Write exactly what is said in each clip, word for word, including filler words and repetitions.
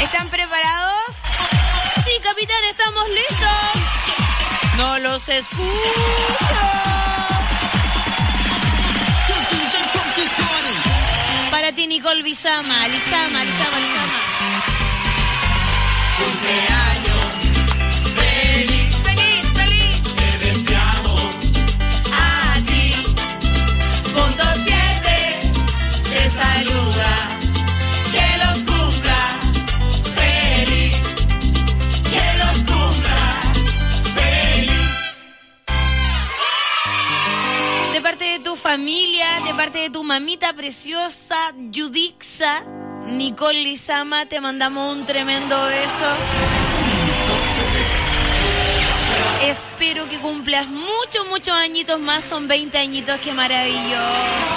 ¿Están preparados? Sí, capitán, estamos listos. No los escucho. Para ti, Nicole Lizama, Lizama, Lizama, Lizama. Cumpleaños feliz, feliz, feliz. Te deseamos a ti. Punto siete te saluda. Que los cumplas feliz. Que los cumplas feliz. De parte de tu familia, de parte de tu mamita preciosa, Yudixa, Nicole Lizama, te mandamos un tremendo beso. Espero que cumplas muchos, muchos añitos más. Son veinte añitos, qué maravilloso.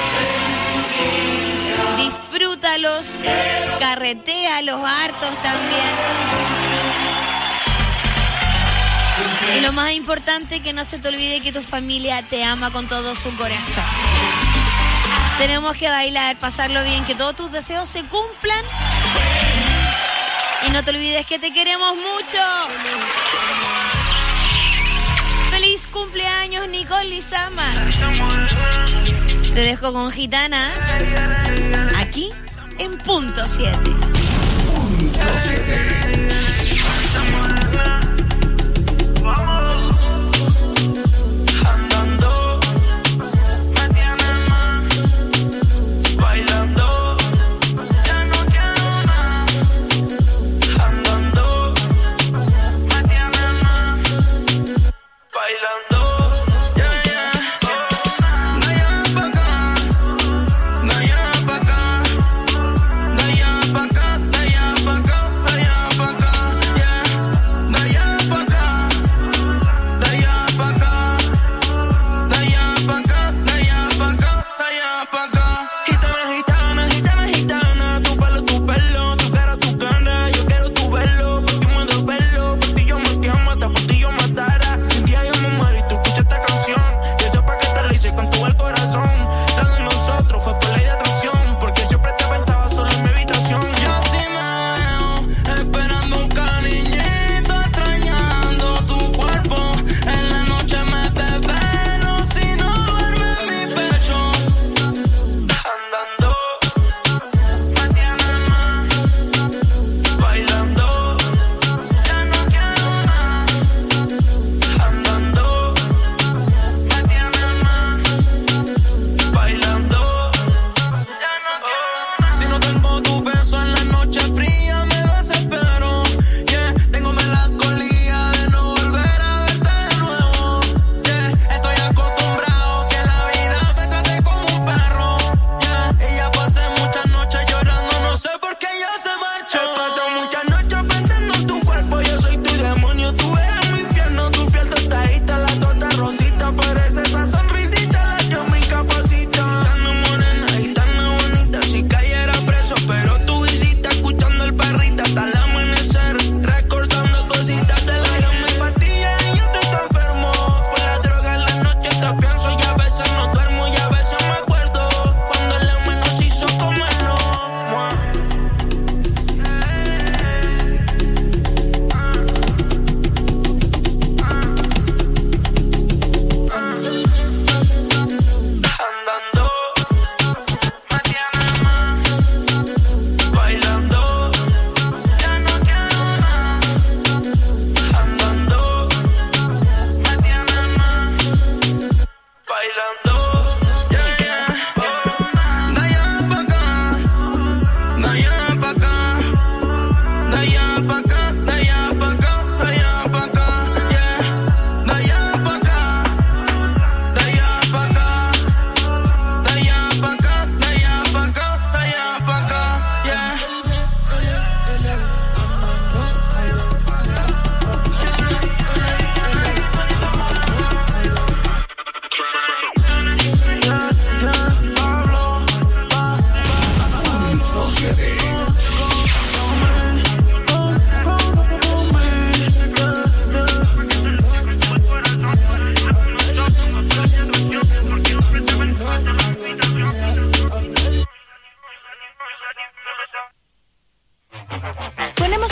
Disfrútalos, carretéalos hartos también. Y lo más importante, que no se te olvide que tu familia te ama con todo su corazón. Tenemos que bailar, pasarlo bien, que todos tus deseos se cumplan. Y no te olvides que te queremos mucho. ¡Feliz cumpleaños, Nicole Lizama! Te dejo con Gitana, aquí en Punto siete. Punto siete.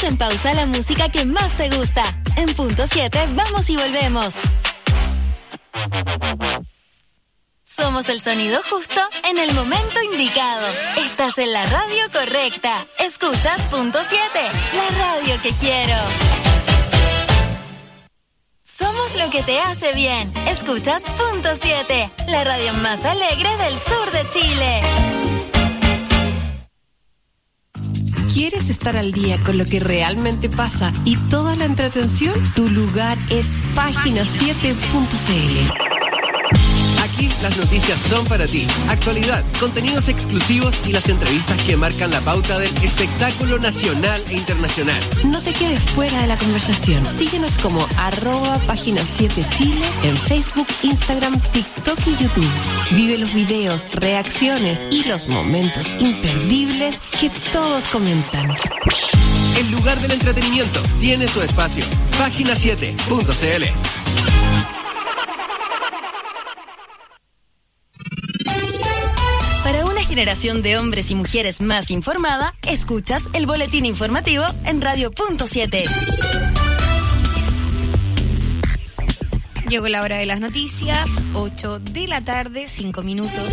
en pausa la música que más te gusta. En punto siete, vamos y volvemos. Somos el sonido justo en el momento indicado. Estás en la radio correcta. Escuchas punto siete, la radio que quiero. Somos lo que te hace bien. Escuchas punto siete, la radio más alegre del sur de Chile. ¿Quieres estar al día con lo que realmente pasa y toda la entretención? Tu lugar es página siete punto c l. Aquí las noticias son para ti. Actualidad, contenidos exclusivos y las entrevistas que marcan la pauta del espectáculo nacional e internacional. No te quedes fuera de la conversación. Síguenos como arroba página siete Chile en Facebook, Instagram, TikTok y YouTube. Vive los videos, reacciones y los momentos imperdibles que todos comentan. El lugar del entretenimiento tiene su espacio. página siete punto c l. Para una generación de hombres y mujeres más informada, escuchas el boletín informativo en radio punto siete. Llegó la hora de las noticias, ocho de la tarde, cinco minutos.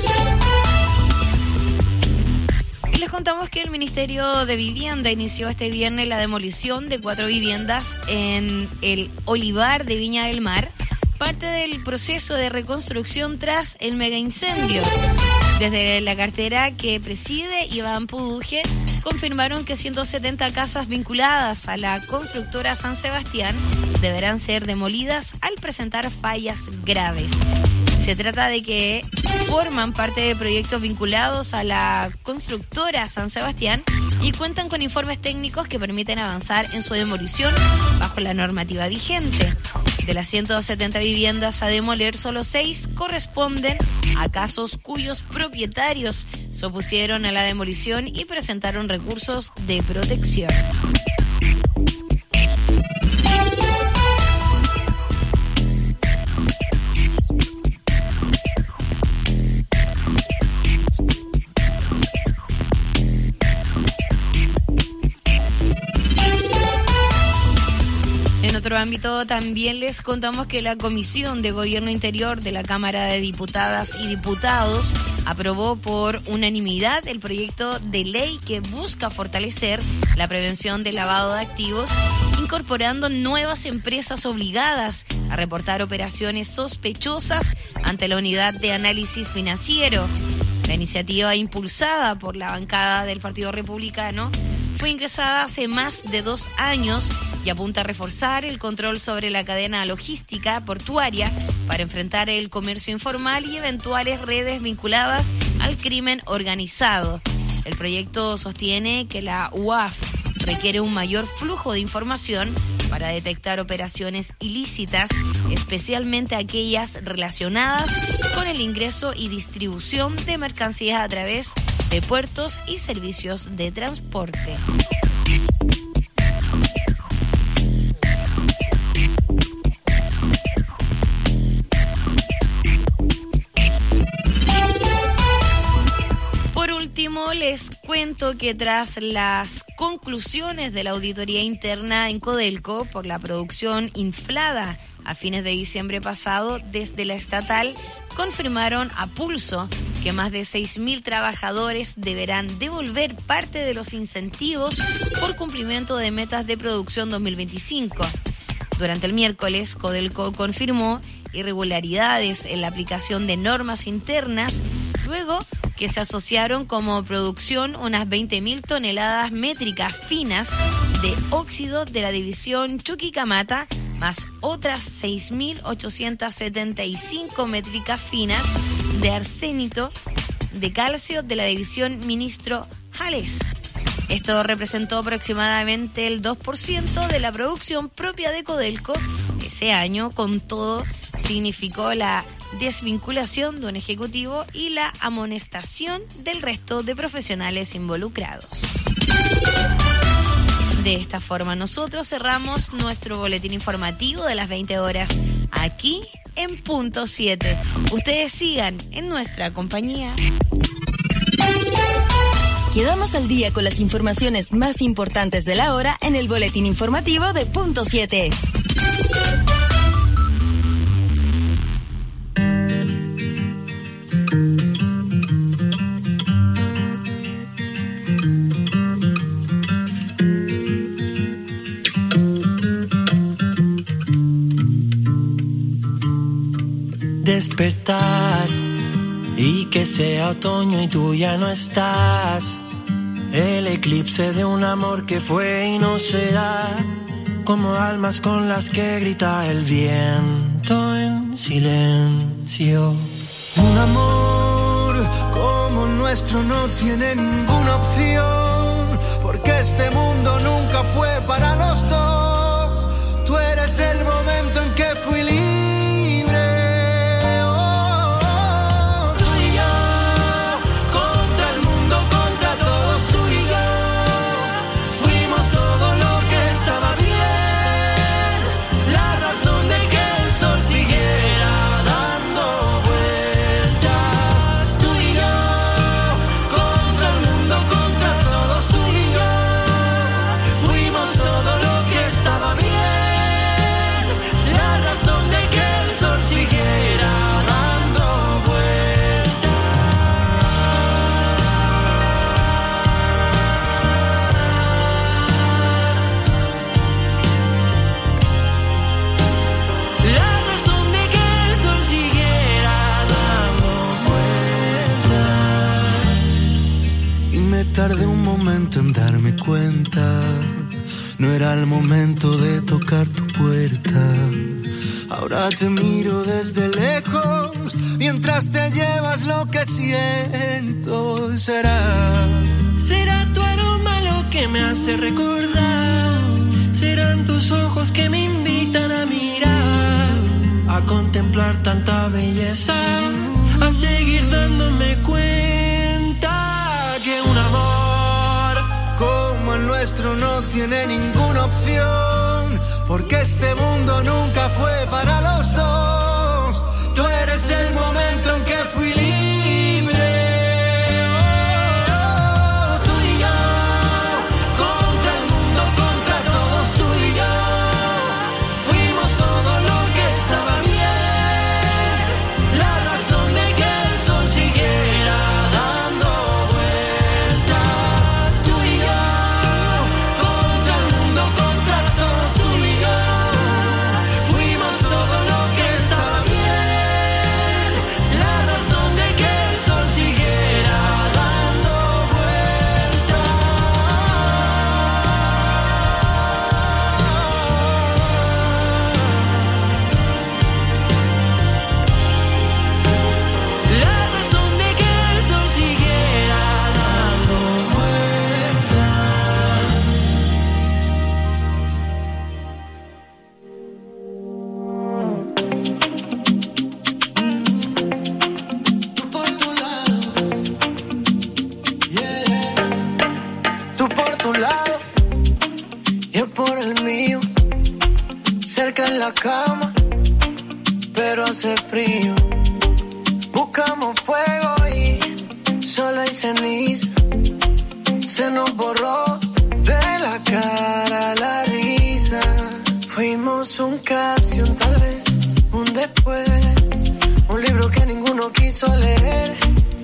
Y les contamos que el Ministerio de Vivienda inició este viernes la demolición de cuatro viviendas en el Olivar de Viña del Mar, parte del proceso de reconstrucción tras el mega incendio. Desde la cartera que preside Iván Puduje, confirmaron que ciento setenta casas vinculadas a la constructora San Sebastián deberán ser demolidas al presentar fallas graves. Se trata de que forman parte de proyectos vinculados a la constructora San Sebastián y cuentan con informes técnicos que permiten avanzar en su demolición bajo la normativa vigente. De las ciento setenta viviendas a demoler, solo seis corresponden a casos cuyos propietarios se opusieron a la demolición y presentaron recursos de protección. En otro ámbito, también les contamos que la Comisión de Gobierno Interior de la Cámara de Diputadas y Diputados aprobó por unanimidad el proyecto de ley que busca fortalecer la prevención del lavado de activos, incorporando nuevas empresas obligadas a reportar operaciones sospechosas ante la Unidad de Análisis Financiero. La iniciativa, impulsada por la bancada del Partido Republicano, fue ingresada hace más de dos años y apunta a reforzar el control sobre la cadena logística portuaria para enfrentar el comercio informal y eventuales redes vinculadas al crimen organizado. El proyecto sostiene que la U A F requiere un mayor flujo de información para detectar operaciones ilícitas, especialmente aquellas relacionadas con el ingreso y distribución de mercancías a través de puertos y servicios de transporte. Por último, les cuento que tras las conclusiones de la auditoría interna en Codelco por la producción inflada a fines de diciembre pasado, desde la estatal confirmaron a pulso que más de seis mil trabajadores deberán devolver parte de los incentivos por cumplimiento de metas de producción dos mil veinticinco. Durante el miércoles, Codelco confirmó irregularidades en la aplicación de normas internas, luego que se asociaron como producción unas veinte mil toneladas métricas finas de óxido de la división Chuquicamata, más otras seis mil ochocientas setenta y cinco métricas finas de arsénito de calcio de la división Ministro Jales. Esto representó aproximadamente el dos por ciento de la producción propia de Codelco ese año. Con todo, significó la desvinculación de un ejecutivo y la amonestación del resto de profesionales involucrados. De esta forma, nosotros cerramos nuestro boletín informativo de las veinte horas aquí en Punto siete. Ustedes sigan en nuestra compañía. quedamos al día con las informaciones más importantes de la hora en el boletín informativo de Punto siete. Despertar y que sea otoño y tú ya no estás. El eclipse de un amor que fue y no será, como almas con las que grita el viento en silencio. Un amor como nuestro no tiene ninguna opción, porque este mundo nunca fue para los dos. Tú eres el momento en que fui libre. Tardé un momento en darme cuenta, no era el momento de tocar tu puerta. Ahora te miro desde lejos, mientras te llevas lo que siento. Será, será tu aroma lo que me hace recordar, serán tus ojos que me invitan a mirar, a contemplar tanta belleza, a seguir dándome cuenta que un amor como el nuestro no tiene ninguna opción, porque este mundo nunca fue para los dos. Tú eres el momento en que fui libre. Oh, tú y yo, contra el mundo, contra todos, tú y yo, fuimos todo lo que estaba bien, la razón de que el sol siguiera dando vueltas. Tú y yo, contra el mundo, contra todos, tú y yo, fuimos todo lo que estaba bien, la razón de que el sol siguiera dando vueltas. La razón de que el sol siguiera dando Tú por tu lado, yo por el mío, cerca en la cama, pero hace frío. Buscamos fuego y solo hay ceniza. Se nos borró de la cara la risa. Fuimos un casi, un tal vez, un después, un libro que ninguno quiso leer.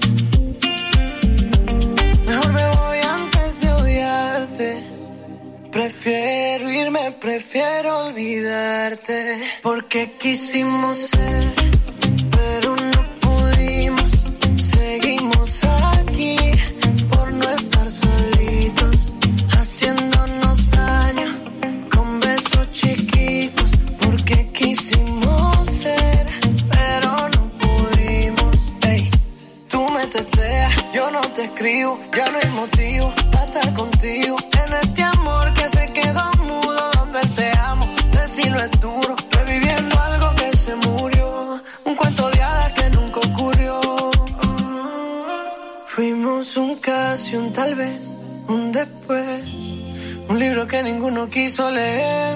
Mejor me voy antes de odiarte. Prefiero irme, prefiero olvidarte. Porque quisimos ser, pero no pudimos. Seguimos aquí por no estar solitos, haciéndonos daño con besos chiquitos. Porque quisimos ser, pero no pudimos. Ey, tú me teteas, yo no te escribo. Ya no hay motivo para estar contigo en este amor que se quedó mudo. Donde te amo, decirlo es duro. Reviviendo algo que se murió, un cuento de hadas que nunca ocurrió. Fuimos un casi, un tal vez, un después, un libro que ninguno quiso leer.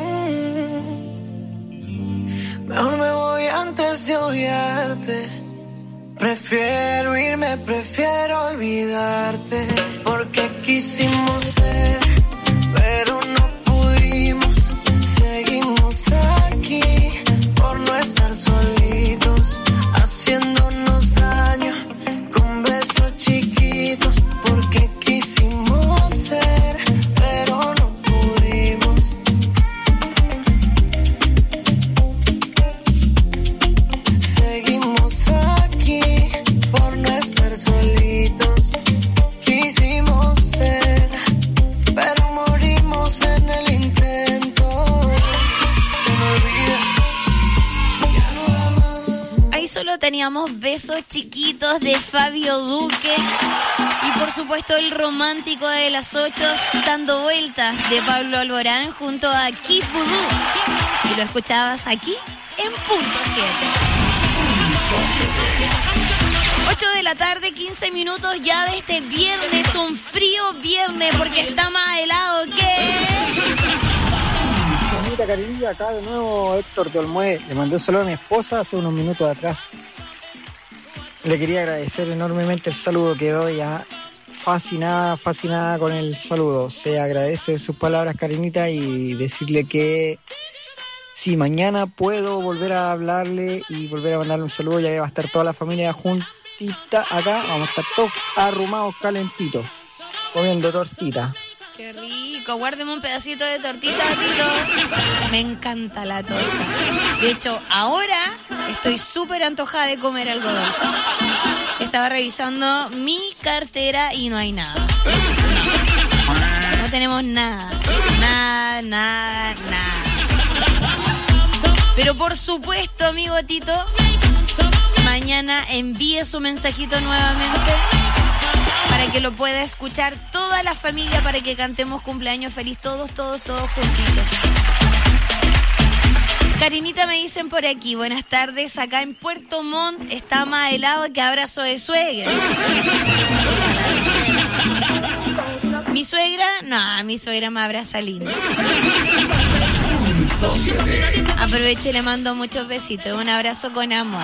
Mejor me voy antes de odiarte. Prefiero irme, prefiero olvidarte, porque quisimos ser, pero no pudimos. Seguimos aquí por no estar solitos, haciéndonos daño con besos chiquitos, porque quisimos ser, pero no pudimos. Seguimos aquí por no estar solitos, quisimos ser, pero morimos en el intento. Se me olvida, ya no da más. Ahí solo teníamos Besos Chiquitos de Fabio Duque. Y por supuesto el romántico de las ocho, Dando Vueltas, de Pablo Alborán junto a Kid Voodoo. Y lo escuchabas aquí en Punto siete. ocho de la tarde, quince minutos ya de este viernes, un frío viernes porque está más helado que... Carinita, Carinita, acá de nuevo Héctor de Olmué. Le mandé un saludo a mi esposa hace unos minutos atrás. Le quería agradecer enormemente el saludo, quedó ya fascinada, fascinada con el saludo. Se agradece sus palabras, Carinita, y decirle que si mañana puedo volver a hablarle y volver a mandarle un saludo, ya que va a estar toda la familia juntita acá, vamos a estar todos arrumados, calentitos, comiendo tortita. Qué rico, guárdeme un pedacito de tortita, Tito. Me encanta la torta. De hecho, ahora estoy súper antojada de comer algo dulce. Estaba revisando mi cartera y no hay nada. No, no tenemos nada. Nada, nada, nada. Pero por supuesto, amigo Tito, mañana envíe su mensajito nuevamente para que lo pueda escuchar toda la familia, para que cantemos cumpleaños feliz todos, todos, todos juntitos. Carinita, me dicen por aquí, buenas tardes, acá en Puerto Montt está más helado que abrazo de suegra. ¿Mi suegra? No, mi suegra me abraza lindo. Aproveche y le mando muchos besitos, un abrazo con amor.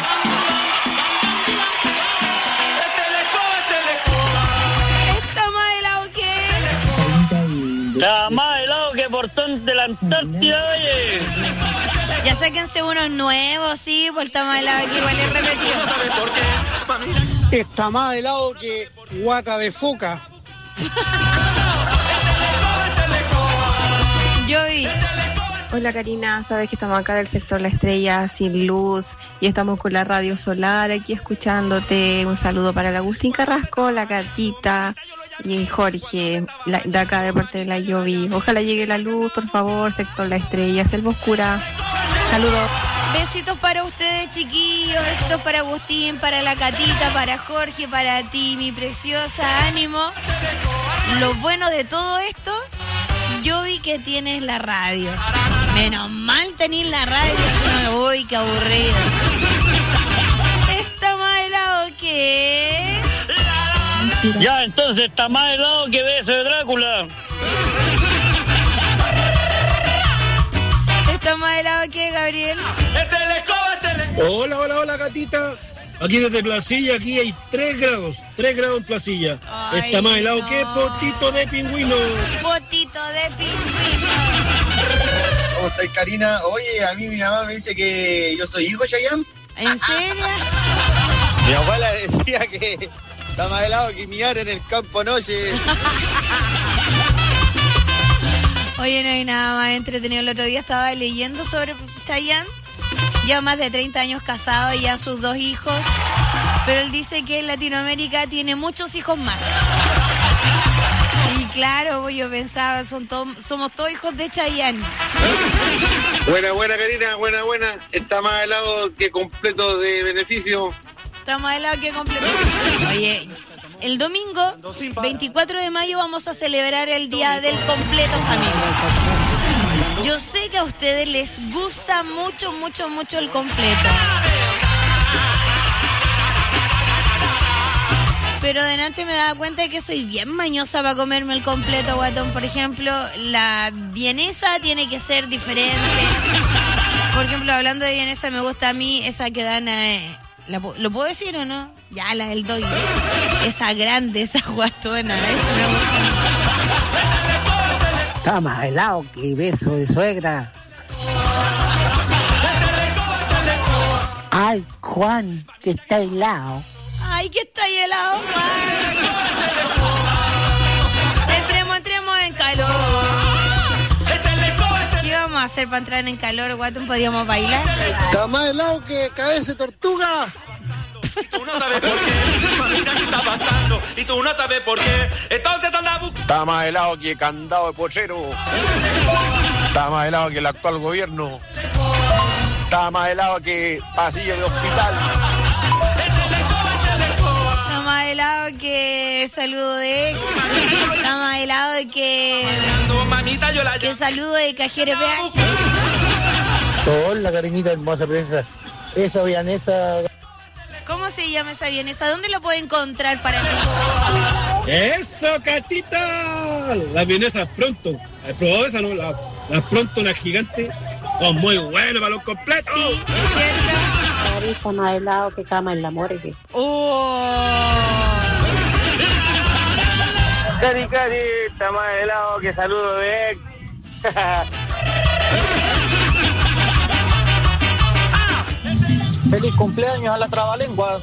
Está más helado que portón de la Antártida, oye. Ya sáquense unos nuevos, sí, por está más helado que igual es repetido. Está más helado que guata de foca. Yo vi. Hola Karina, sabes que estamos acá del sector La Estrella sin luz y estamos con la radio solar aquí escuchándote. Un saludo para el Agustín Carrasco, la Catita y Jorge, la, de acá de parte de la Yovi. Ojalá llegue la luz, por favor, sector La Estrella, selva oscura. Saludos. Besitos para ustedes, chiquillos, besitos para Agustín, para la Catita, para Jorge, para ti, mi preciosa, ánimo. Lo bueno de todo esto, yo vi que tienes la radio. Menos mal tenés la radio. No, uy, qué aburrido. Está más helado que... Ya, entonces está más helado que Beso de Drácula. Está más helado que Gabriel. Hola, hola, hola, Gatita. Aquí desde Placilla, aquí hay tres grados, tres grados en Placilla. Ay, está más helado no. que potito de pingüino. Potito de pingüino. ¿Cómo estás, Karina? Oye, a mí mi mamá me dice que yo soy hijo de Chayanne. ¿En serio? Mi abuela decía que está más helado que miar en el campo noche. Oye, no hay nada más entretenido. El otro día estaba leyendo sobre Chayanne. Ya más de treinta años casado y ya sus dos hijos. Pero él dice que en Latinoamérica tiene muchos hijos más. Y claro, yo pensaba, son to- somos todos hijos de Chayanne. Buena, buena, Karina, buena, buena. Está más helado que completo de beneficio. Está más helado que completo. Oye, el domingo, veinticuatro de mayo, vamos a celebrar el Día del Completo Familia. Yo sé que a ustedes les gusta mucho, mucho, mucho el completo. Pero delante me daba cuenta de que soy bien mañosa para comerme el completo, guatón. Por ejemplo, la vienesa tiene que ser diferente. Por ejemplo, hablando de vienesa, me gusta a mí esa que dan... Eh, ¿la, ¿Lo puedo decir o no? Ya, la del doy. Esa grande, esa guatona. Esa me gusta. Está más helado que beso de suegra. Ay, Juan, que está helado. Ay, que está helado, Juan. Entremos, entremos en calor. ¿Qué vamos a hacer para entrar en calor, Guatón? ¿Podríamos bailar? Está más helado que cabeza de tortuga. Tú no sabes por qué, mamita, ¿qué está pasando? Y tú no sabes por qué, entonces anda buscando. Está más helado que candado de pochero. Está más helado que el actual gobierno. Está más helado que pasillo de hospital. Está más helado que saludo de ex. Está más helado que... que saludo de cajero P H. Hola, cariñita hermosa princesa. Esa vianesa... ¿Cómo se llama esa vienesa? ¿Dónde la puedo encontrar para mí? ¡Eso, Catita! Las vienesas pronto. ¿Has probado esa, no? Las la pronto, las gigantes. Son muy buenas para los completos. Sí, es cierto. Está más helado que cama en la morgue. ¡Oh! Cari, cari, está más helado que saludo de ex. Feliz cumpleaños a la trabalengua.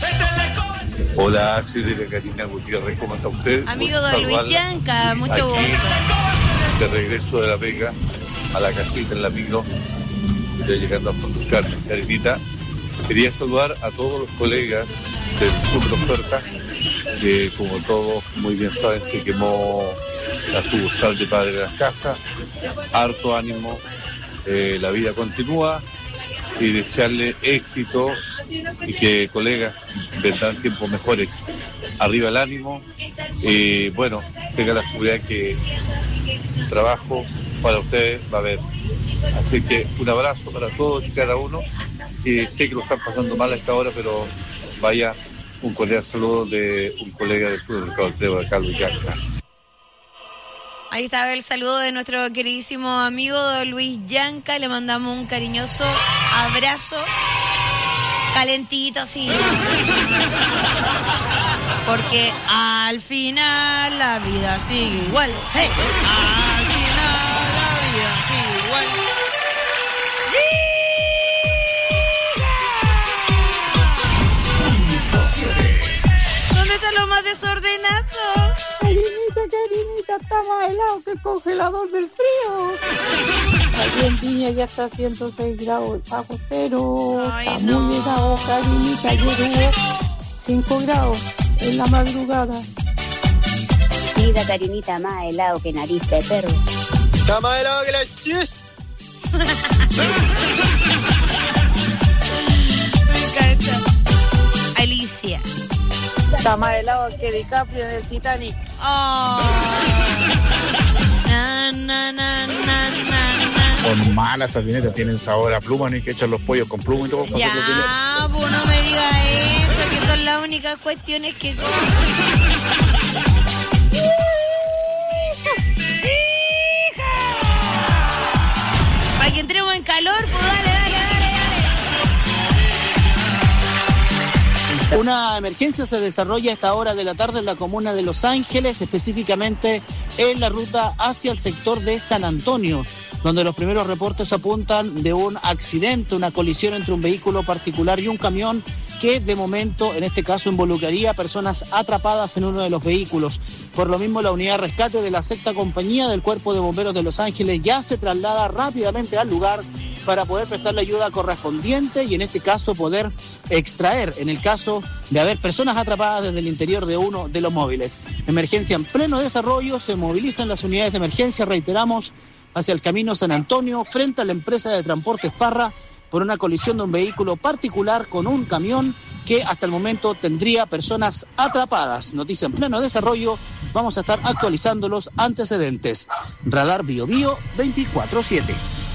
Hola, soy de la Karina Gutiérrez, ¿cómo está usted? Amigo don Luis Yanca, mucho Aquí, gusto. De regreso de la pega, a la casita en la micro, ya llegando a Fondo Carmen. Karinita, quería saludar a todos los colegas del Super Oferta, que como todos muy bien saben, se quemó la sucursal de Padre de las Casas. Harto ánimo, eh, la vida continúa, y desearle éxito y que, colegas, vendrán tiempos mejores. Arriba el ánimo, y bueno, tenga la seguridad que trabajo para ustedes va a haber. Así que un abrazo para todos y cada uno, que sé que lo están pasando mal a esta hora, pero vaya un cordial saludo de un colega del supermercado de Carlos Yanca. Ahí estaba el saludo de nuestro queridísimo amigo don Luis Yanca. Le mandamos un cariñoso abrazo. Calentito, sí. Porque al final la vida sigue igual. Hey. Al final la vida sigue igual. ¿Dónde están los más desordenados? Carinita, carinita, está más helado que el congelador del frío. Aquí en Piña ya está a ciento seis grados bajo cero. Ay, está no. muy helado, carinita. Ayer hubo cinco grados en la madrugada. Mira, carinita, más helado que nariz de perro. Está más helado que la sus. Me encanta. Alicia. Está más helado que DiCaprio en el Titanic. Oh. Na, na, na, na, na, na. Con malas sabinetas, tienen sabor a pluma, no hay que echar los pollos con pluma y todo. Ya, pues no me digas eso, que son las únicas cuestiones que como. Para que entremos en calor, pues dale, dale, dale, dale. Una emergencia se desarrolla a esta hora de la tarde en la comuna de Los Ángeles, específicamente en la ruta hacia el sector de San Antonio, donde los primeros reportes apuntan de un accidente, una colisión entre un vehículo particular y un camión que de momento, en este caso, involucraría a personas atrapadas en uno de los vehículos. Por lo mismo, la unidad de rescate de la sexta compañía del Cuerpo de Bomberos de Los Ángeles ya se traslada rápidamente al lugar para poder prestar la ayuda correspondiente y en este caso poder extraer, en el caso de haber personas atrapadas desde el interior de uno de los móviles. Emergencia en pleno desarrollo, se movilizan las unidades de emergencia, reiteramos, hacia el camino San Antonio, frente a la empresa de transportes Parra, por una colisión de un vehículo particular con un camión que hasta el momento tendría personas atrapadas. Noticia en pleno desarrollo, vamos a estar actualizando los antecedentes. Radar Bio Bio veinticuatro siete.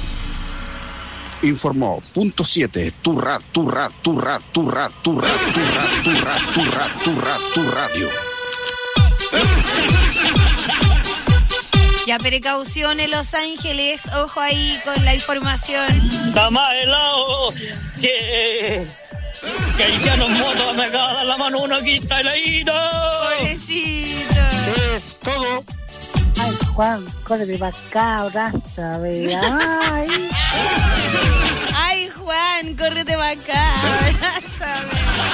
Informó punto siete, tu ra, tu ra, tu ra, tu ra, tu ra, tu ra, tu ra, tu ra, tu ra, tu radio. Ya, precaución en Los Ángeles, ojo ahí con la información. Está más helado que Que el ya no moto me acaba de dar la mano uno aquí está heladito. Pobrecito. Es todo. Ay, Juan, córrete para acá, abrázame. Ay. Ay, Juan, córrete para acá. Abrázame.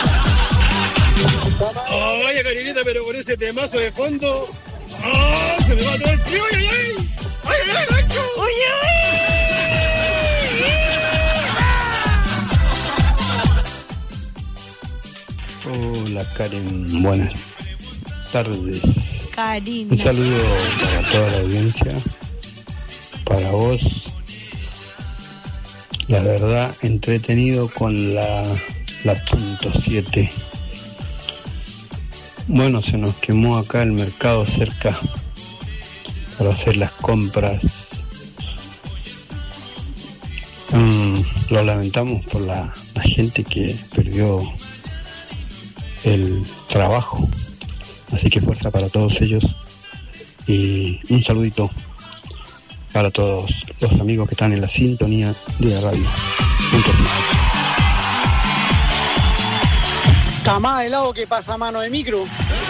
Oye, Karinita, pero con ese temazo de fondo. ¡Oh! Se me va todo el frío. ¡Ay, ay, ay! ¡Ay, ay, ay, Nacho! ¡Oye, Hola Karen, buenas tardes. Karina. Un saludo para toda la audiencia, para vos. La verdad, entretenido con la, la punto siete. Bueno, se nos quemó acá el mercado cerca para hacer las compras. Mm, lo lamentamos por la, la gente que perdió el trabajo, así que fuerza para todos ellos y un saludito para todos los amigos que están en la sintonía de la radio. Punto Está más helado que pasa mano de micro.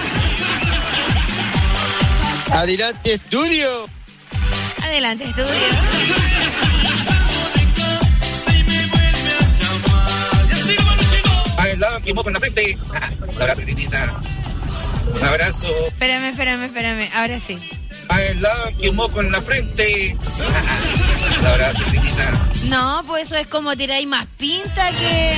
Adelante, estudio. Adelante, estudio. Helado, que moco en la frente. Un abrazo, Karinita. Un abrazo. Espérame, espérame, espérame. Ahora sí. Helado, que moco en la frente. Un abrazo, Karinita. No, pues eso es como tiráis más pinta que...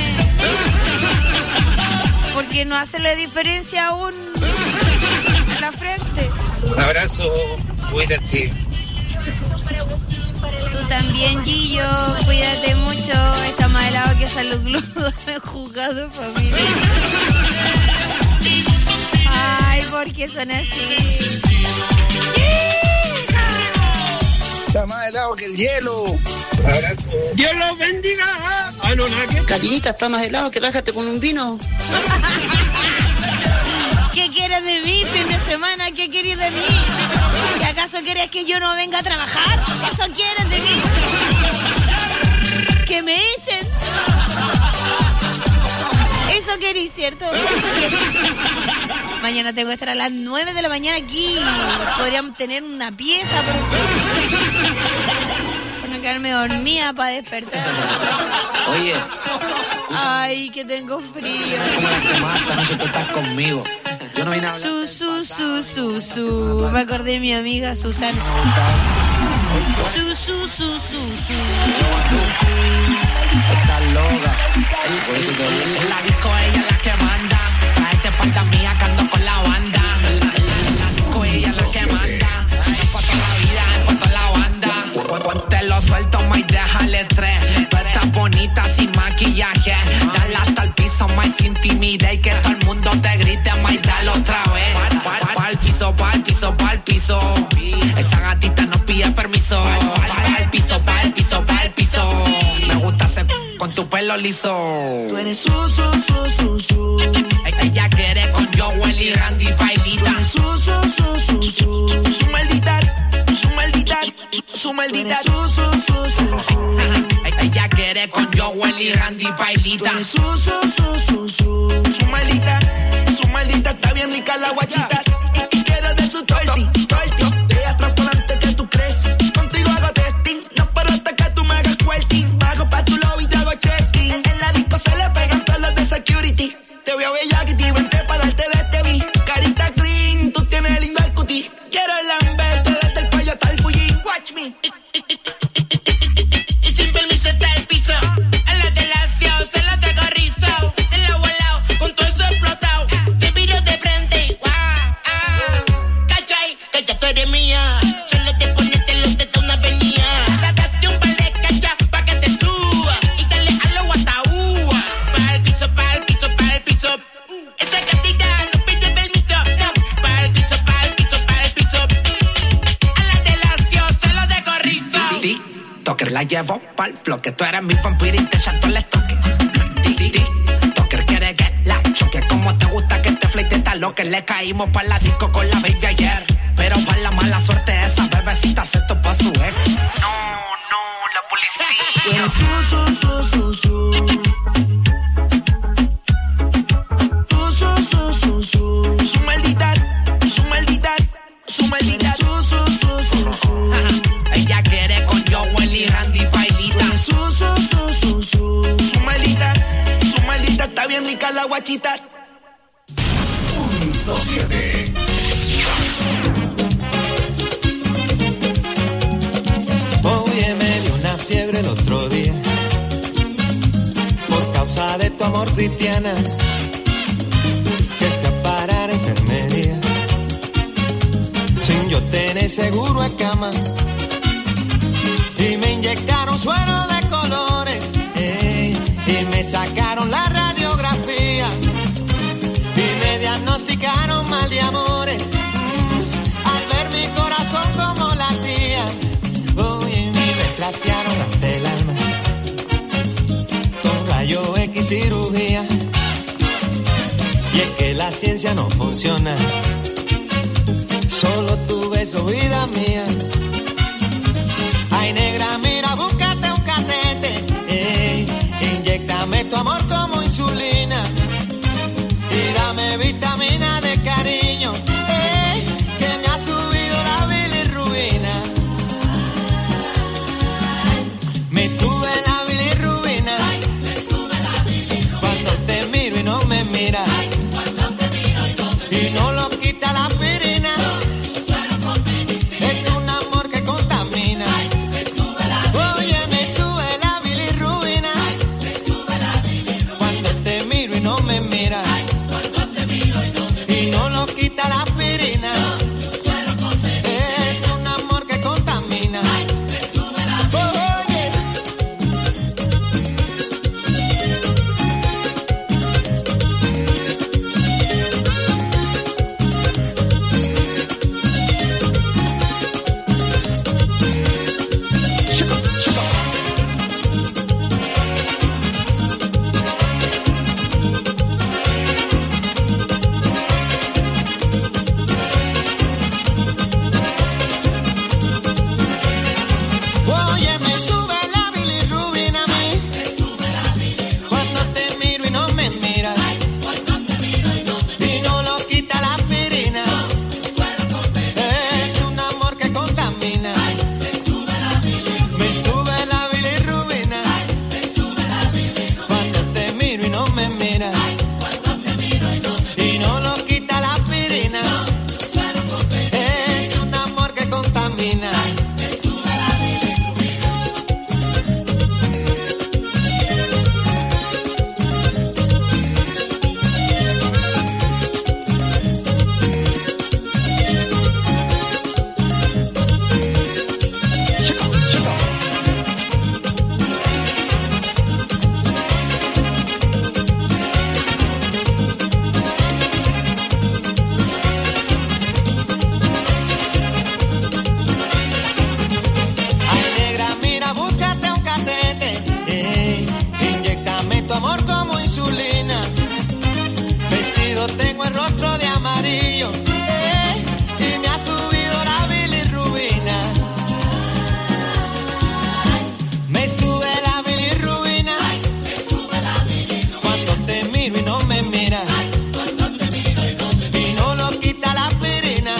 Porque no hace la diferencia aún en la frente. Un abrazo, cuídate. Tú también, Gillo, cuídate mucho. Está más helado que salud gludo. Me he jugado, familia. Ay, ¿por qué son así? Está más helado que el hielo. Un abrazo. Dios los bendiga. Ah, no, nada que... Karinita, está más helado que rájate con un vino. ¿Qué quieres de mí, fin de semana? ¿Qué quieres de mí? ¿Y acaso quieres que yo no venga a trabajar? ¿Eso quieres de mí? ¿Que me echen? Eso querís, ¿cierto? Eso querís. Mañana tengo que estar a las nueve de la mañana aquí. Podrían tener una pieza, pero... Para no quedarme dormida para despertar. Oye. Ay, que tengo frío. Como las que más esta noche tú estás conmigo. Yo no vine a hablar. Su, su, su, su, su. Me acordé de mi amiga Susana. Su, su, su, su, su. Estás loca. En la disco ella es la que manda. Traete falta mía que ando con la banda. En la disco ella es la que manda. Es por toda la vida, es por toda la banda. Ponte lo suelto, más déjale tres. Tú estás bonita sin maquillaje. Dale hasta el piso, más sin timidez. Y que todo el mundo te grite, más dale otra vez. Pa'l pa, pa piso, pa'l piso, pa'l piso. Esa gatita no pide permiso. Pa'l piso, pa'l piso, pa'l piso. Me gusta hacer con tu pelo liso. Tú eres su, su, su, su, su. Ella quiere con Joel y Randy Bailita. Tú eres su, su, su, su, su. Su maldita, su maldita, su, su maldita. Su, su, su, su, su. Ella quiere con Joel y Randy Bailita. Tú eres su, su, su, su, su. Su maldita, su maldita. Está bien rica la guachita. Y, y quiero de su torti, torti. De atrás por delante que tú crees. Contigo hago testing. No paro hasta que tú me hagas quilting. Bajo pa' tu lobby y te hago checking. En, en la disco se le pegan todos los de security. Te voy a ver ya que te vente para darte de este beat. Carita clean, tú tienes lindo el cutie. Quiero lamberte desde el cuello hasta el Fuji. Watch me. Y sin permiso está el piso. A la de la acción se la traigo rizo. De lado a lado, con todo eso explotado. Te miro de frente, wow, ah. Cachai, que ya tú eres mía. Solo te ponete los tetas una avenida. Date un par de cachas pa' que te suba. Y dale a lo guataúa. Pa' el piso, pa' el piso, pa' el piso. Esa gatita no pide permiso. No, pa' el piso, pa' el piso, pa' el piso. A la de la acción se lo dejo rizo. Toker la llevo pa'l flow, que tú eres mi vampiro y te chanto el estoque. Toker quiere que la choque, como te gusta que te fleite esta lo que le caímos pa' la disco con la baby ayer. Pero pa' la mala suerte esa bebecita se topó a su ex. No, no, la policía. Tú eres su, su, su, su, su. guachita. Punto siete. Oye, me dio una fiebre el otro día por causa de tu amor, Cristiana, que fui a parar a enfermería sin yo tener seguro en cama y me inyectaron suero de colores, ey, y me sacaron la radiografía y me diagnosticaron mal de amores, mm, al ver mi corazón como latía. Oye, me trastearon hasta el alma con rayo X cirugía, y es que la ciencia no funciona, solo tu beso, vida mía. Ay, negra, mira, búscate un catete, ey, inyéctame tu amor como insulina y dame vitamina de cariño, ey, que me ha subido la bilirrubina. Me sube la bilirrubina, cuando te miro y no me miras, y no lo quita la aspirina. Es un amor que contamina. Oye, me sube la bilirrubina, cuando te miro y no me miras, y no lo quita la aspirina. Es un amor que contamina. Oye. Oye, me sube la bilirrubina a mí, cuando te miro y no me miras, y no lo quita la aspirina. Es un amor que contamina. Me sube la bilirrubina, cuando te miro y no me miras, y no lo quita la aspirina. Es un amor que contamina. Ay, negra, mira, búscate un catete, ey, inyéctame tu amor como insulina. Vestido tengo el rostro de amarillo, ey, y me ha subido la bilirrubina. Me sube la bilirrubina, cuando te miro y no me miras, y no lo quita la aspirina.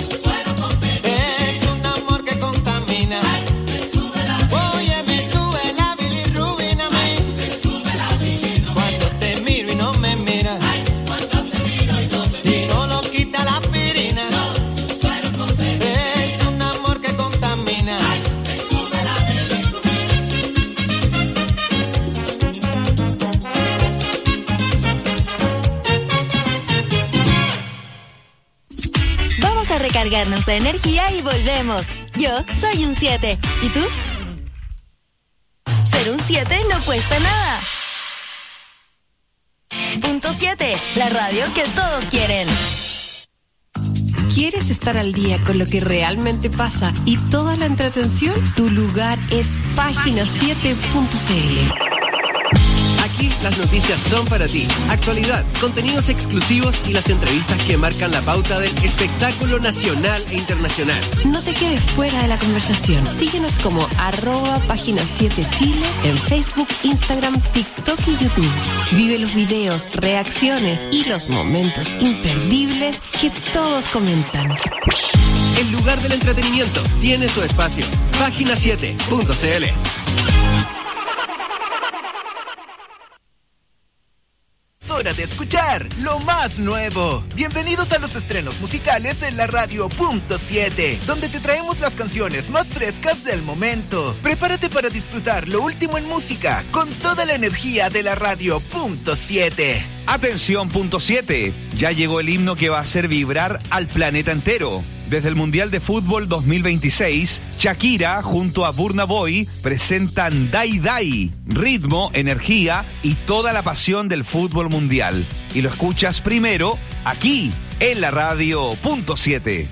Es un amor que contamina. Oye, me sube la bilirrubina a mí, cuando te miro y no me miras, y no lo quita la aspirina. Es un amor que contamina. Vamos a recargarnos de energía y volvemos. Yo soy un siete. ¿Y tú? Ser un siete no cuesta nada. Punto siete, la radio que todos quieren. ¿Quieres estar al día con lo que realmente pasa y toda la entretención? Tu lugar es página siete punto c l. Aquí las noticias son para ti. Actualidad, contenidos exclusivos y las entrevistas que marcan la pauta del espectáculo nacional e internacional. No te quedes fuera de la conversación. Síguenos como arroba página siete Chile en Facebook, Instagram, TikTok y YouTube. Vive los videos, reacciones y los momentos imperdibles que todos comentan. El lugar del entretenimiento tiene su espacio. página siete punto c l. hora de escuchar lo más nuevo. Bienvenidos a los estrenos musicales en la radio punto siete, donde te traemos las canciones más frescas del momento. Prepárate para disfrutar lo último en música con toda la energía de la radio punto siete. Atención punto siete, ya llegó el himno que va a hacer vibrar al planeta entero. Desde el Mundial de Fútbol dos mil veintiséis, Shakira junto a Burna Boy presentan Dai Dai, ritmo, energía y toda la pasión del fútbol mundial. Y lo escuchas primero aquí en la radio punto siete.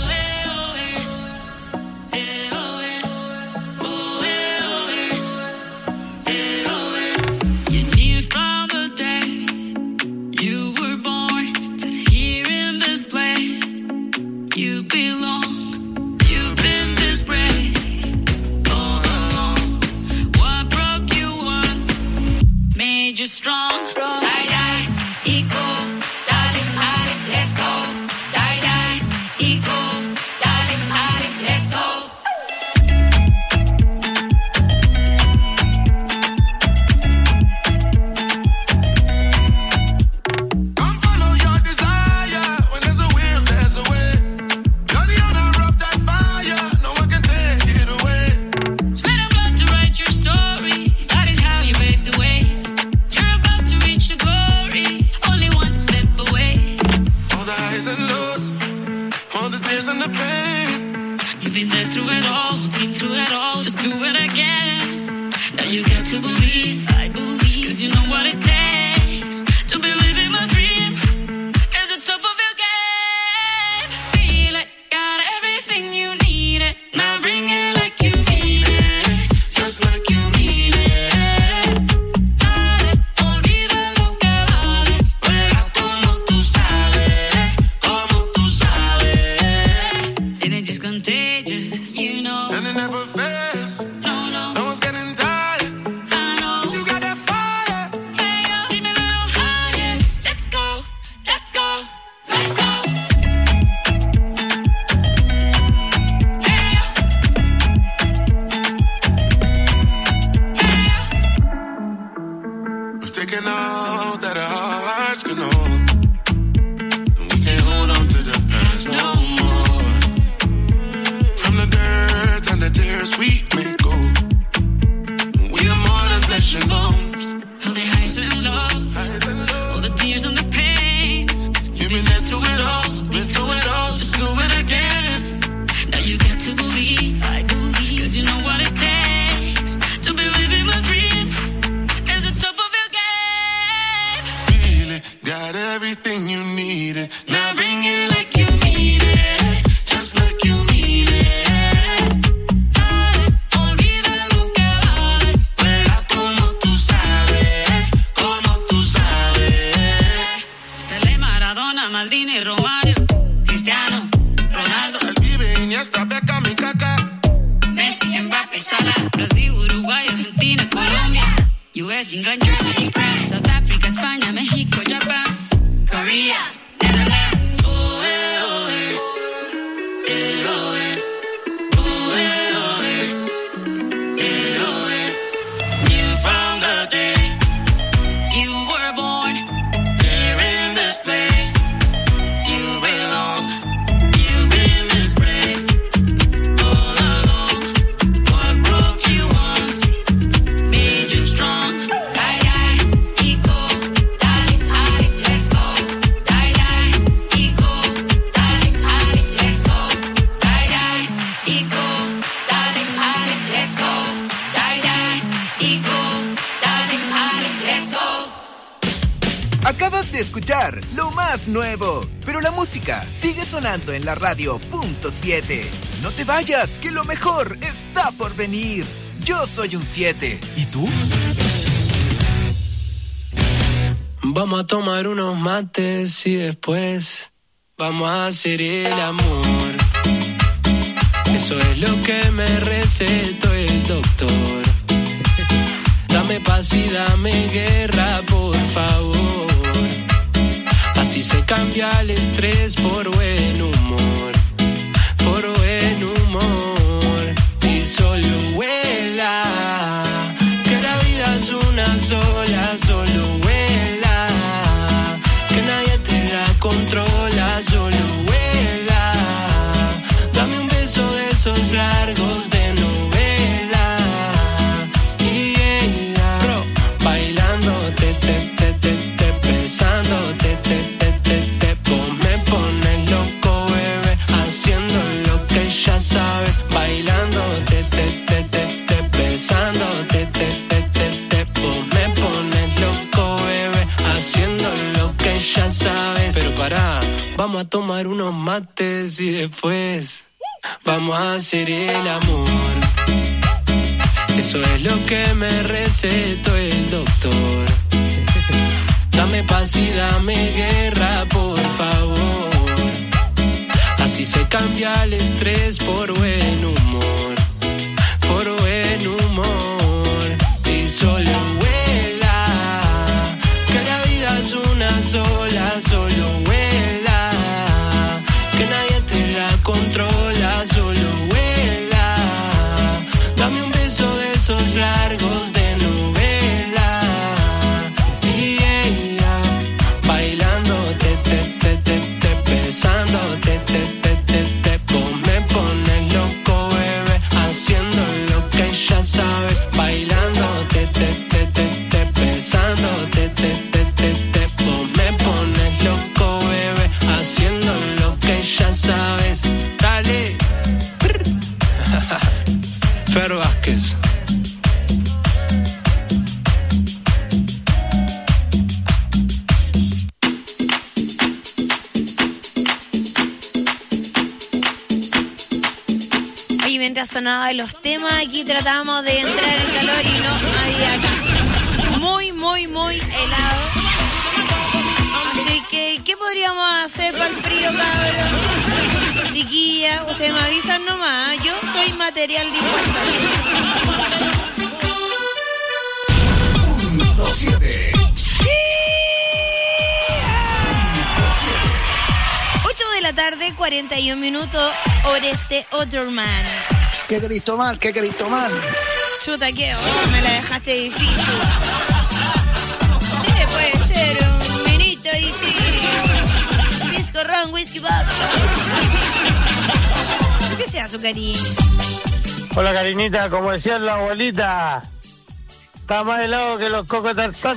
You belong, you've been this brave all along. What broke you once made you strong. Die, die, eco, darling, darling, let's go. Die, die, eco, darling, darling, let's go. Come follow your desire. When there's a will, there's a way. You've been there through it all, been through it all, just do it again. Now you got to believe, I believe, cause you know what it takes to believe in my dream. At the top of your game, feel it, got everything you need it. Now bring it like you need it, just like you need it. Dale, olvida lo que vale, juega como tú sabes, como tú sabes. And it just contagious, you know. And it never fails. No, no. No one's getting tired. I know. You got that fire. Hey, yo, keep me a little higher. Let's go, let's go, let's go. Hey, yo. Hey, yo. We've taken all that our hearts can hold. And we can't hold on to the past no more. From the dirt and the tears we may go. We are more than flesh and bones. All the highs and lows, all the tears and the pain. You've been there through it all, been through it all, just do it again. Now you got to believe, I believe, cause you know what it takes to believe in my dream. At the top of your game, Feel it, got everything you needed. Now bring it like you need it, just like you need it. dale, olvida lo que vale. Juega como tú sabes, como tú sabes. Pelé, Maradona, Maldini, Romario, Cristiano, Ronaldo, El Pibe, Iniesta, Beckham y Kaká. Messi, Mbappé, Salah, Brasil, Uruguay, Argentina, Colombia, U S, England, Germany, France, South Africa, España, México, Japan, Korea, Netherlands. Oh, eh, oh, eh. Eh, oh, eh. Oh, eh, oh, eh. Eh, oh, eh. Knew from the day you were born Here in this place, you belong. You've been this brave all along. What broke you once made you strong. Die, die, eco, darling, darling, let's go. Die, die, eco, darling, darling, let's go. Die, die, eco, darling, darling, let's go. Die, die, eco, darling, darling, let's go. Acabas de escuchar lo más nuevo, pero la música sigue sonando en la radio punto siete. No te vayas, que lo mejor está por venir. Yo soy un siete. ¿Y tú? Vamos a tomar unos mates y después vamos a hacer el amor. Eso es lo que me recetó el doctor. Dame paz y dame guerra, por favor. Así se cambia el estrés por buen humor, por buen humor. Y solo vuela, que la vida es una sola, solo vuela. Vamos a tomar unos mates y después vamos a hacer el amor. Eso es lo que me recetó el doctor. Dame paz y dame guerra, por favor. Así se cambia el estrés por buen humor, por buen humor. Y solo vuela, que la vida es una sola, solo vuela, que nadie te la controla, solo vuela. Dame un beso de esos largos de novela. Y ella bailando, te, te, te, te, te, besando, te, te, te, te, te, pon- me pone loco, bebé, haciendo lo que ya sabes, bailando, te, te, te, te, te, besando, te, te, te, te, te, pon- me pone loco, bebé, haciendo lo que ya sabes, dale. Fer Vázquez. Y mientras sonaban los temas, aquí tratábamos de entrar en calor y no había caso. Muy, muy, muy helado. Así que, ¿qué podríamos hacer para el frío, cabrón? Chiquilla, ustedes me avisan nomás. Yo soy material dispuesto. Punto siete. ocho de la tarde, cuarenta y un minutos, Oreste Otterman. ¿Qué querés tomar? ¿Qué querés tomar? Chuta, ¿qué? Oh, me la dejaste difícil. ¿Qué puede ser? Un vinito y sí. Pisco, ron, whisky, vodka. ¿Qué sea su cariño? Hola, Karinita, como decía la abuelita, está más helado que los cocos Tarzán.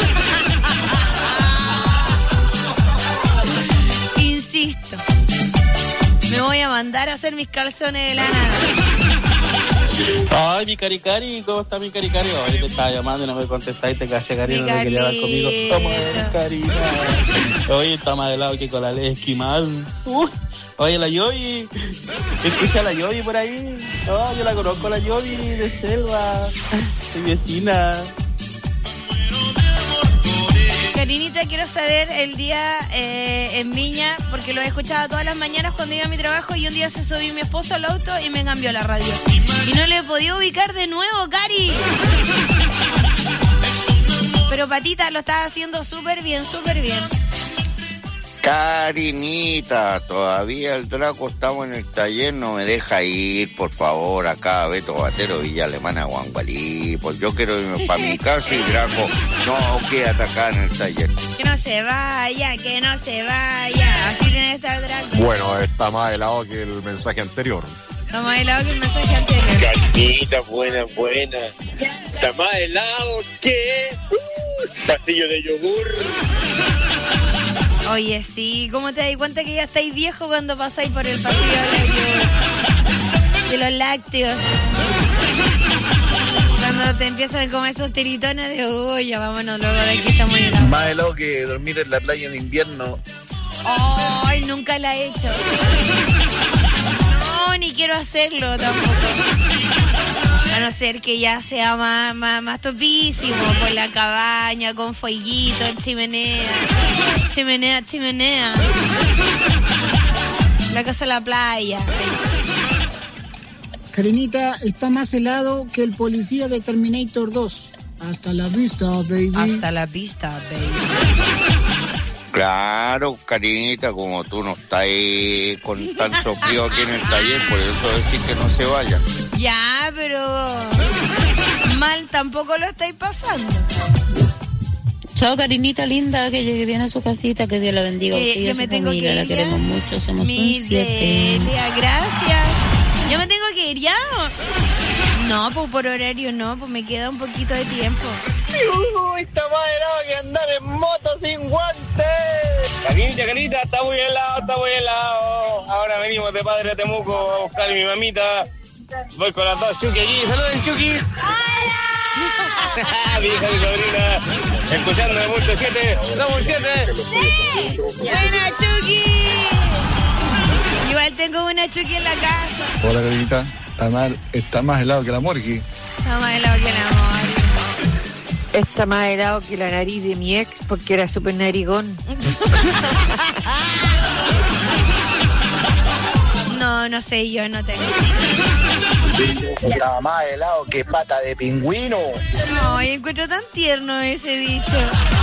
Insisto. Me voy a mandar a hacer mis calzones de la nada. Ay, mi cari cari, ¿cómo está mi cari cari? Hoy te estaba llamando y no me contestaste, caché cari, Mi no te quería hablar conmigo. Toma, Carlito. carina. Oye, está más helado que con la ley esquimal. Uy. Oye, la Yobi, escucha a la Yobi por ahí. No, yo la conozco, la Yobi de Selva, soy vecina. Karinita, quiero saber el día eh, en Viña, porque lo he escuchado todas las mañanas cuando iba a mi trabajo y un día se subió mi esposo al auto y me cambió la radio. Y no le he podido ubicar de nuevo, Cari. Pero Patita lo estaba haciendo súper bien, súper bien. Karinita, todavía el Draco estamos en el taller, no me deja ir, por favor, acá a Beto Batero, Villa Alemana, Guangualí, pues yo quiero irme para mi casa y Draco no queda acá en el taller. Que no se vaya, que no se vaya. Así tiene que estar Draco. Bueno, está más helado que el mensaje anterior. Está más helado que el mensaje anterior. Carinita, buena, buena. Está más helado que uh, pastillo de yogur. Oye, sí, ¿cómo te das cuenta que ya estáis viejo cuando pasáis por el pasillo de, la- de los lácteos? Cuando te empiezan a comer esos tiritones de, uy, ya vámonos luego de aquí, está muy helado. Más helado que dormir en la playa en invierno. Ay, nunca la he hecho. No, ni quiero hacerlo tampoco. A no ser que ya sea más, más, más topísimo, por la cabaña, con fueguito, chimenea. Chimenea, chimenea. La casa de la playa. Karinita, está más helado que el policía de Terminator dos. Hasta la vista, baby. Hasta la vista, baby. Claro, Karinita, como tú no estás ahí con tanto frío aquí en el taller, por eso decir que no se vaya. Ya, pero mal tampoco lo estáis pasando. Chao, Karinita linda, que llegue bien a su casita, que Dios la bendiga. Que- Usted y que a su me tengo familia, que la ir queremos ya. mucho, somos Mi un siete. Delia, gracias. Yo me tengo que ir ya. No, pues por horario no, pues me queda un poquito de tiempo. Uy, está más helado que andar en moto sin guantes. Carinita, Carita, está muy helado, está muy helado. Ahora venimos de Padre Temuco a buscar a mi mamita. Voy con las dos Chucky allí. ¡Saluden, Chucky! Mi hija y sobrina, escuchando de Punto siete, somos siete. ¡Sí! ¡Buena, Chucky! Igual tengo una Chucky en la casa. Hola, Carinita. Está, mal, está más helado que la morgue. Está más helado que la morgue. Está más helado que la nariz de mi ex porque era súper narigón. No, no sé, yo no tengo. Está más helado que pata de pingüino. No, y encuentro tan tierno ese dicho.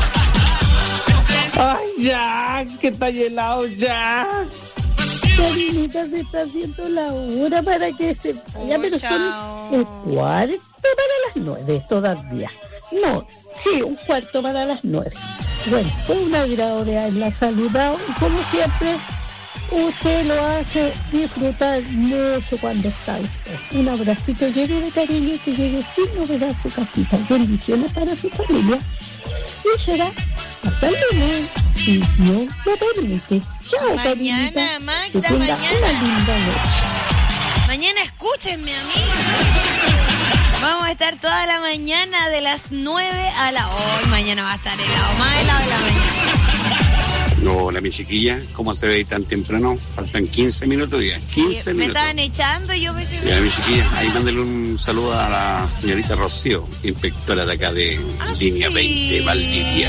Ay, Jack, que está helado, Jack. Carinita, se está haciendo la hora para que se vaya, Oh, pero chao. son el cuarto para las nueve todavía. No, sí, un cuarto para las nueve. Bueno, fue un agrado de haberla saludado y como siempre, usted lo hace disfrutar mucho cuando está usted. Un abracito lleno de cariño y que llegue sin novedad a su casita. Bendiciones para su familia. Y será hasta el lunes, si Dios lo permite. Chao, Mañana, Carinita. Magda, Que tenga mañana. una linda noche. Mañana escúchenme a mí. Vamos a estar toda la mañana de las nueve a la... Hoy mañana va a estar helado, más helado de la mañana. Hola, mi chiquilla, ¿cómo se ve tan temprano? Faltan quince minutos ya, quince Me minutos. estaban echando y yo me... Ya, mi chiquilla, ahí mándale un saludo a la señorita Rocío, inspectora de acá de Línea sí. veinte, Valdivia.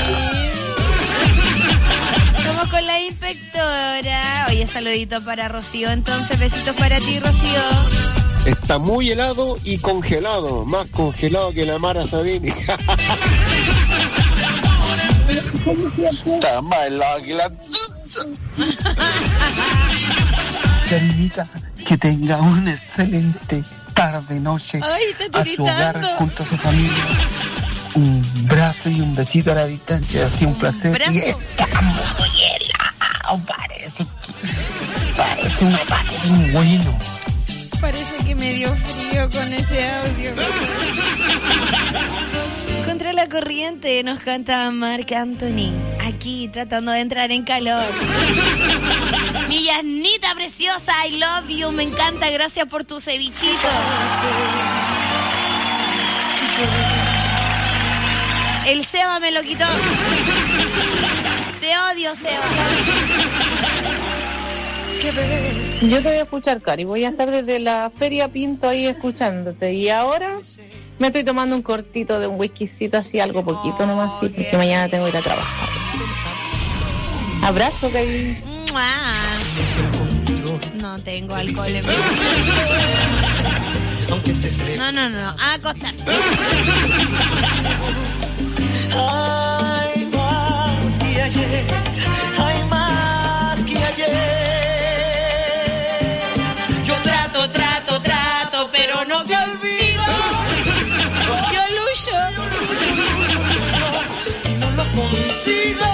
Estamos con la inspectora. Oye, saludito para Rocío. Entonces, besitos para ti, Rocío. Está muy helado y congelado, más congelado que la Mara Sabini. Está más helado que la chucha. Carinita, que tenga una excelente tarde, noche Ay, está a su hogar tiritando. junto a su familia. Un brazo y un besito a la distancia, ha sido un placer. brazo. Y está muy helado, parece que parece una pata de pingüino. Parece que me dio frío con ese audio. Contra la corriente nos canta Marc Anthony. Aquí tratando de entrar en calor. Mi Yasnita preciosa, I love you. Me encanta, gracias por tu cevichito. El Seba me lo quitó. Te odio, Seba. ¿Qué ves? Yo te voy a escuchar, Cari. Voy a estar desde la Feria Pinto ahí escuchándote. Y ahora me estoy tomando un cortito de un whiskycito, así algo poquito nomás, sí, porque mañana tengo que ir a trabajar. Abrazo, Cari. ¡Mua! No tengo alcohol en mi... No, no, no. A acostarse. Hay más que ayer, hay más que ayer. Yo trato, trato, trato, pero no te olvido. Yo lucho. Y no lo consigo.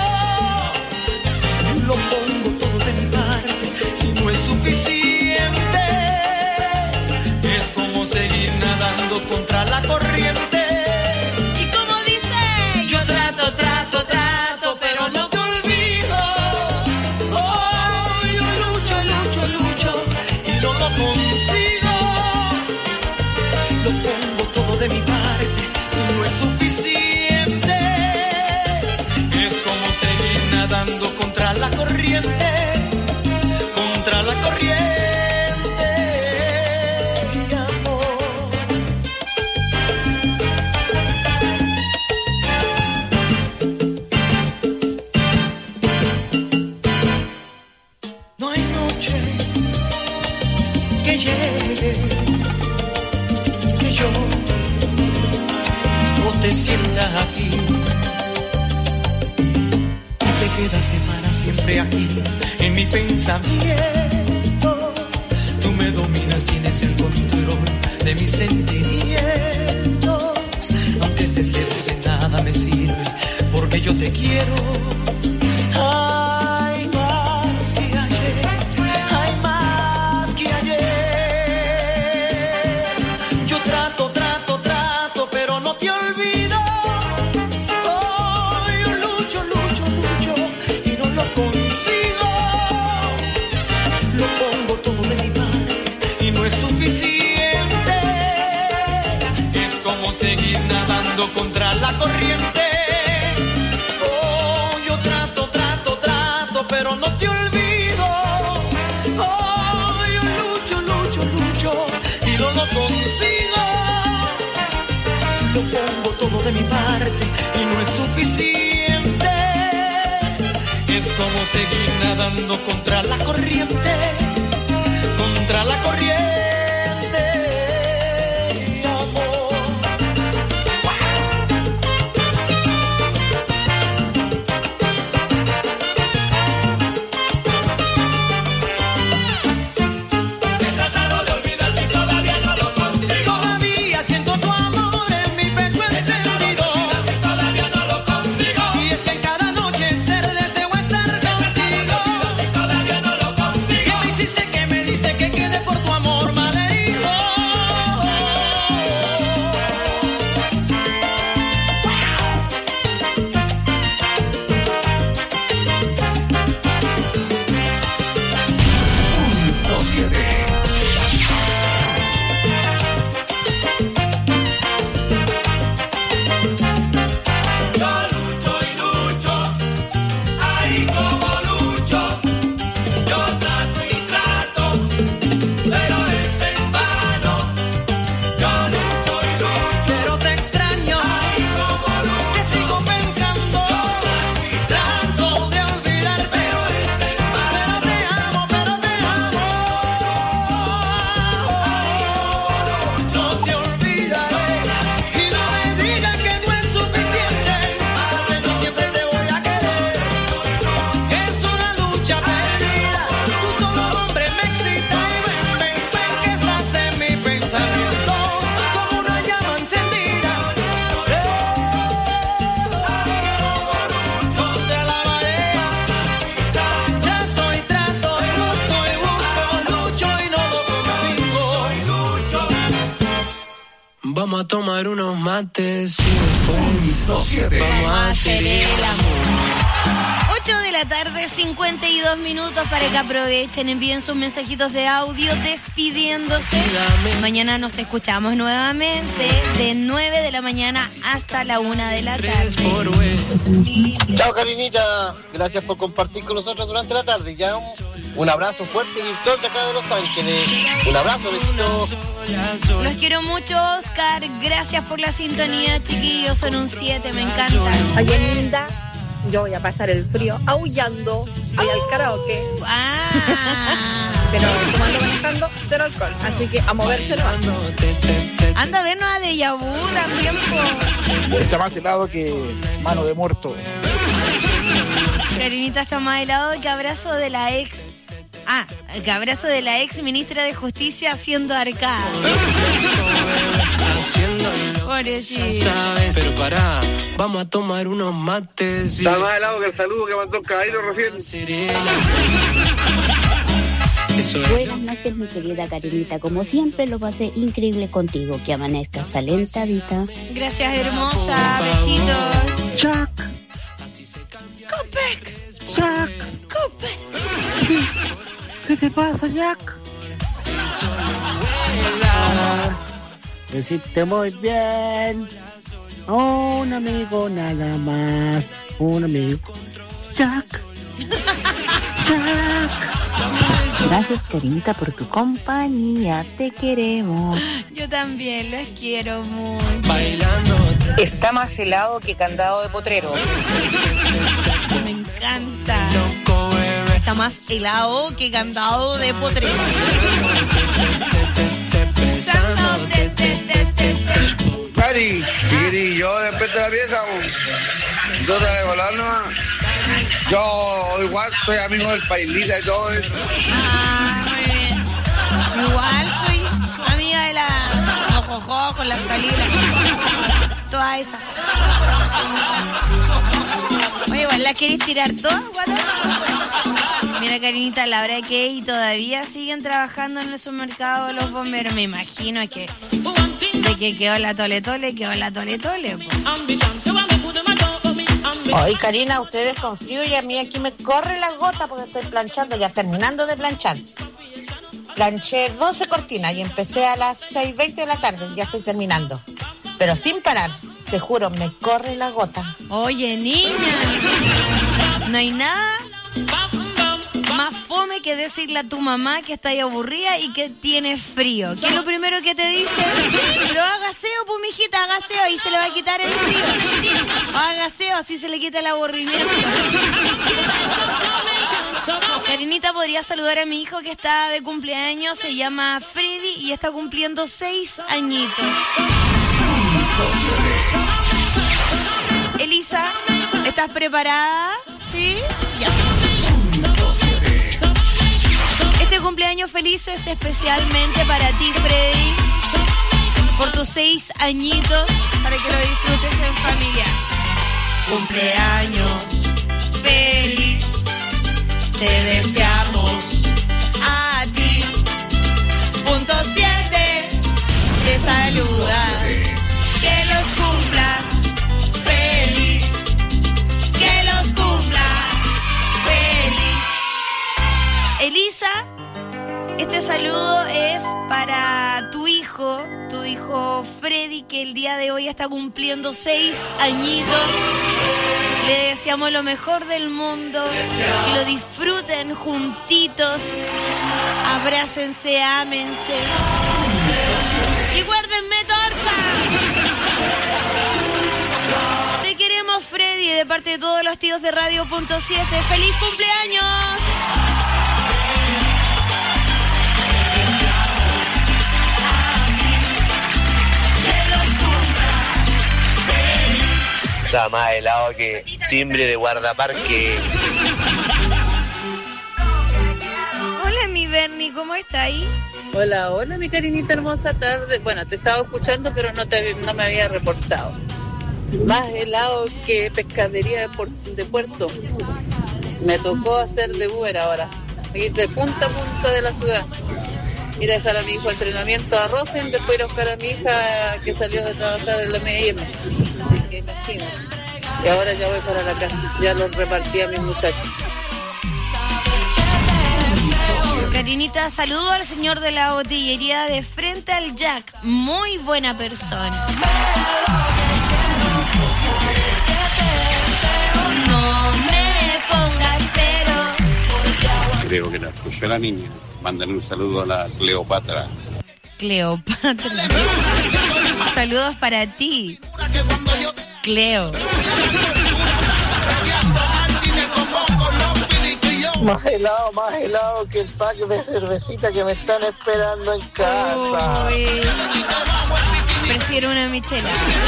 Lo pongo todo de mi parte y no es suficiente. Es como seguir nadando contra la corriente. ¿Y cómo dice? Yo trato, trato, trato, pero no te olvido. Oh, yo lucho, lucho, lucho y no lo consigo. Lo pongo todo de mi parte y no es suficiente. Es como seguir nadando contra la corriente, contra la corriente. No hay noche que llegue, que yo no te sienta aquí. Tú te quedaste para siempre aquí, en mi pensamiento. Tú me dominas, tienes el control de mis sentimientos. Aunque estés lejos de nada me sirve, porque yo te quiero. Hay más que ayer, hay más que ayer. Yo trato, trato, trato, pero no te olvido. Oh, yo lucho, lucho, lucho y no lo consigo. Lo pongo todo de mi parte y no es suficiente. Es como seguir nadando nadando contra la corriente. Oh, yo trato, trato, trato, pero no te olvido. Oh, yo lucho, lucho, lucho y no lo consigo. Lo pongo todo de mi parte y no es suficiente. Es como seguir nadando contra la corriente, contra la corriente. Vamos a tomar unos mates y después vamos a hacer el amor. ocho de la tarde, cincuenta y dos minutos para que aprovechen, envíen sus mensajitos de audio despidiéndose. Mañana nos escuchamos nuevamente de nueve de la mañana hasta la una de la tarde. Chao, Karinita. Gracias por compartir con nosotros durante la tarde. Ya un, un abrazo fuerte, Víctor, de acá de Los Ángeles. Un abrazo, besitos. Los quiero mucho, Oscar. Gracias por la sintonía, chiquillos. Son un siete, me encanta. Oye, linda, yo voy a pasar el frío aullando. Voy al karaoke. Ah. Pero como ando manejando, cero alcohol. Así que a moverse no ando. Anda a vernos a Deja Vu también, po. Está más helado que mano de muerto. Karinita está más helado que abrazo de la ex. Ah, que abrazo de la ex ministra de Justicia haciendo arcada. Pobrecito. Pero pará, vamos a tomar unos mates y... Está más helado que el saludo que mandó el caballero recién. Buenas noches, mi querida Karinita. Como siempre, lo pasé increíble contigo. Que amanezcas alentadita. Gracias, hermosa. Besitos. Chuck. Copec. Jack. Copec. ¿Qué te pasa, Jack? Lo hiciste muy bien. Un amigo nada más. Un amigo. Jack. Jack. Gracias, Karinita, por tu compañía. Te queremos. Yo también los quiero mucho. Bailando. Está más helado que candado de potrero. Me encanta. Está más helado que candado de potrero. Cari, si querí, yo después de la pieza, yo te de volar nomás. Yo igual soy amigo del Pailita y todo eso. Ah, muy bien. Igual soy amiga de la Jojojo con las calidas. Toda esa. Oye, igual la querés tirar todas, guato. Mira, Karinita, la hora que y todavía siguen trabajando en el supermercado los bomberos. Me imagino que de que quedó la tole tole, quedó la tole tole. Ay, Karina, ustedes con frío y a mí aquí me corre la gota porque estoy planchando, ya terminando de planchar. Planché doce cortinas y empecé a las seis veinte de la tarde, ya estoy terminando. Pero sin parar. te juro, me corre la gota. Oye, niña, no hay nada más fome que decirle a tu mamá que está ahí aburrida y que tiene frío. ¿Qué es lo primero que te dice? Pero haga aseo, pues mijita, haga aseo y se le va a quitar el frío. Haga aseo, así se le quita el aburrimiento. Karinita, podría saludar a mi hijo que está de cumpleaños, se llama Freddy y está cumpliendo seis añitos. Elisa, ¿estás preparada? ¿Sí? Ya. Este cumpleaños feliz es especialmente para ti, Freddy, por tus seis añitos, para que lo disfrutes en familia. Cumpleaños feliz, te deseamos a ti. Punto siete, te saluda, que los cumplas feliz, que los cumplas feliz. Elisa, este saludo es para tu hijo, tu hijo Freddy, que el día de hoy está cumpliendo seis añitos. Le deseamos lo mejor del mundo, que lo disfruten juntitos, abrácense, ámense y guárdenme torta. Te queremos, Freddy, de parte de todos los tíos de Radio Punto siete. ¡Feliz cumpleaños! Está más helado que timbre de guardaparque. Hola, mi Bernie, ¿cómo está ahí? Hola, hola, mi Karinita, hermosa tarde. Bueno, te estaba escuchando, pero no, te, no me había reportado. Más helado que pescadería de, por, de puerto. Me tocó hacer de Uber ahora. Ir de punta a punta de la ciudad. Ir a dejar a mi hijo al entrenamiento a Rosen, después ir a buscar a mi hija que salió de trabajar en la M I M. Imagino. Y ahora ya voy para la casa. Ya los repartí a mis muchachos. Karinita, saludo al señor de la botillería de frente al Jack. Muy buena persona. No me pongas pero. Creo que la escuchó la niña. Mándale un saludo a la Cleopatra. Cleopatra. Saludos para ti, Cleo. Más helado, más helado que el pack de cervecita que me están esperando en casa. Uy. Prefiero una michela.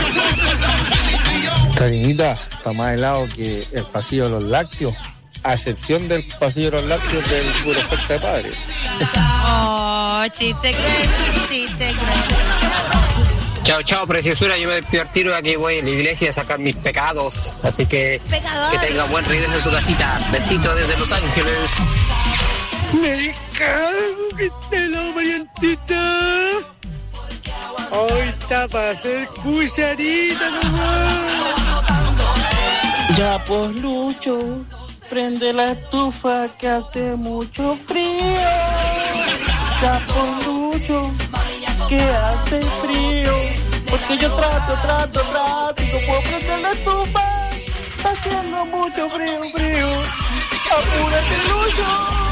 Karinita, está más helado que el pasillo de los lácteos, a excepción del pasillo de los lácteos del puro efecto de padre. Oh, chiste cruel, chiste cruel. Chao, chao, preciosura. Yo me despido al tiro de aquí, voy a la iglesia a sacar mis pecados. Así que Pecador. que tenga buen regreso en su casita. Besitos desde Los Ángeles. Me cago que te lo Mariantita. Hoy está para hacer cucharita nomás. Ya pues, Lucho, prende la estufa que hace mucho frío. Ya pues, Lucho, que hace frío, porque yo trato, trato, trato y no puedo prender la estufa, está haciendo mucho frío, frío, apúrate, Lucho.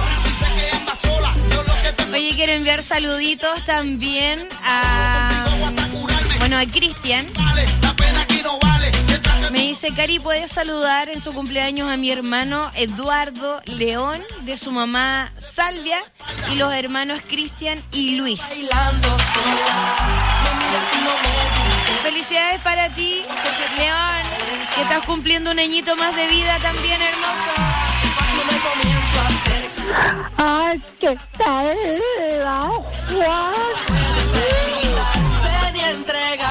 Oye, quiero enviar saluditos también a, bueno, a Cristian. Me dice, Cari, ¿puedes saludar en su cumpleaños a mi hermano Eduardo León, de su mamá Salvia, y los hermanos Cristian y Luis? Felicidades para ti, León, que estás cumpliendo un añito más de vida también, hermoso. Ay, qué tal.